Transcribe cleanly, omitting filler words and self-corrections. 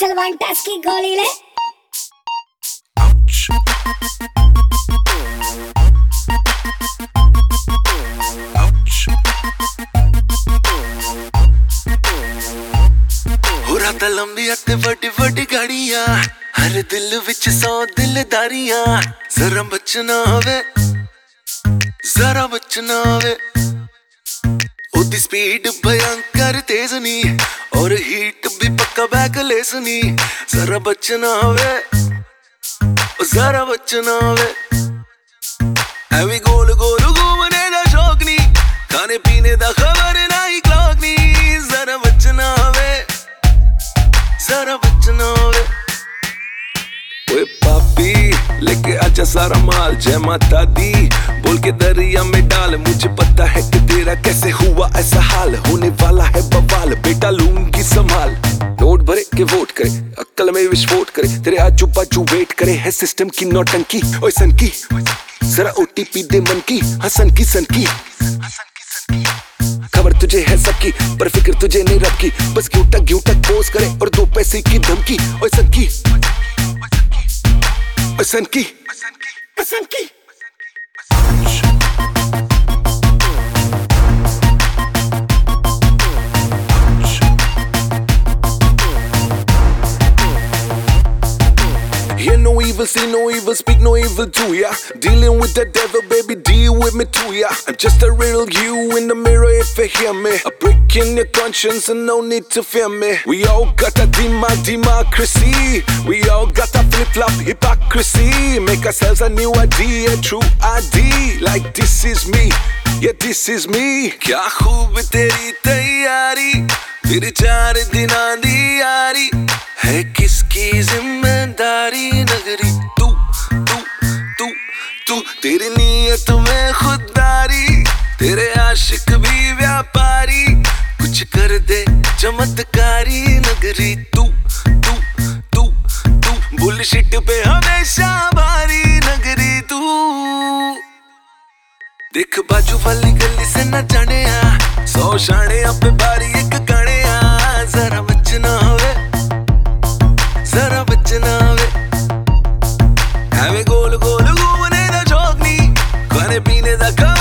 चल one touch की गोली ले। हो रात लंबी ते वड्डी वड्डी गाड़ियां, हर दिल विच 100 दिलदारियां। जरा बचना वे, जरा बचना वे। ओदी स्पीड भयंकर तेज नी, और हीट भी पक्का बैकलेस नी। जरा बचना वे, जरा बचना वे। ऐवी गोल गोल घूमने दा शौक नी, खाने पीने दा खबर नहीं क्लॉक नी। जरा बचना वे, जरा बचना वे। ओए पापी लेके आजा सारा माल, जय माता दी बोल के दरिया में डाल। मुझे पता है कि तेरा कैसे हुआ ऐसा हाल, होने वाला है बवाल, बेटा लूंगी संभाल। नोट भरे के वोट करे, अक्ल में विस्फोट करे, तेरे आजू बाजू वेट करे, है सिस्टम की नौटंकी। ओए सन की जरा ओटीपी दे मन की, हसन की सन की। खबर तुझे है सबकी, पर फिक्र तुझे नहीं रब की। बस ग्यूटक पोज करे और 2 पैसे की धमकी। ओए सन की, ओए सन की, ओए सन की। Hear no evil, see no evil, speak no evil to ya. Dealing with the devil, baby, deal with me too, yeah. I'm just a real you in the mirror if you hear me. A break in your conscience and no need to fear me. We all got a democracy. We all got a flip-flop hypocrisy. Make ourselves a new ID, a true ID. Like this is me, yeah this is me. क्या खूब तेरी तैयारी, फिर 4 दिना दी यारी। है किसकी जिम्मेदारी नगरी, तू तू तू तू। तेरी नीयत में खुददारी, तेरे आशिक भी व्यापारी। कुछ कर दे चमत्कारी नगरी, तू तू तू तू। बुलशिट पे हमेशा भारी नगरी तू। देख बाजू वाली गली से न जाने आ, 100 शाने पे बारी एक गाने आ। जरा बचना वे, जरा बचना वे। ऐवे गोल गोल घूमने दा शौक नी, खाने पीने दा